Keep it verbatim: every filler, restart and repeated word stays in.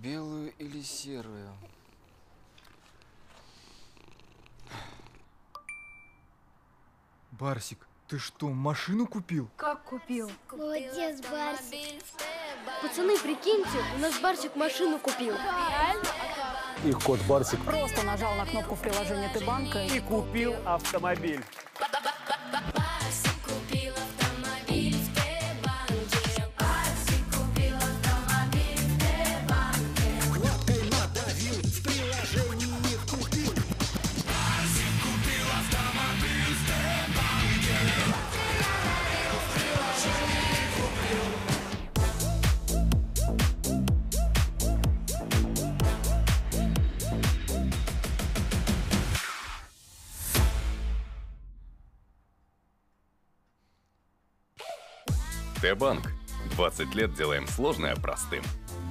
Белую или серую? Барсик, ты что, машину купил? Как купил? Молодец, Барсик. Пацаны, прикиньте, у нас Барсик машину купил. Реально? Их кот Барсик Просто нажал на кнопку в приложении Т-банка и купил автомобиль. Т-банк. двадцать лет делаем сложное простым.